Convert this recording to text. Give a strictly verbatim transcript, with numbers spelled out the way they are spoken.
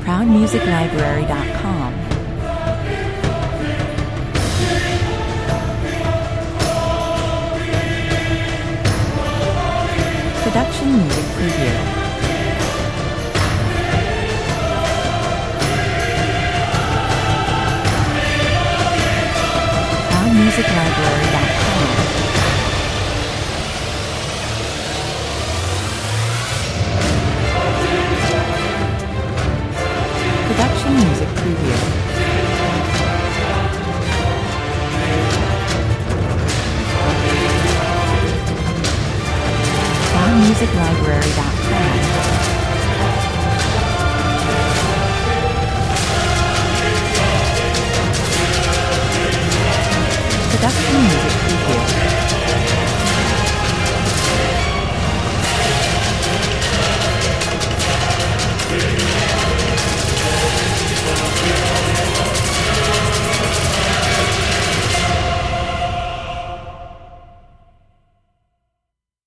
proud music library dot com. Production Music Preview. proud music library dot com. Production Music Preview. proud music library dot com. Production Music Preview.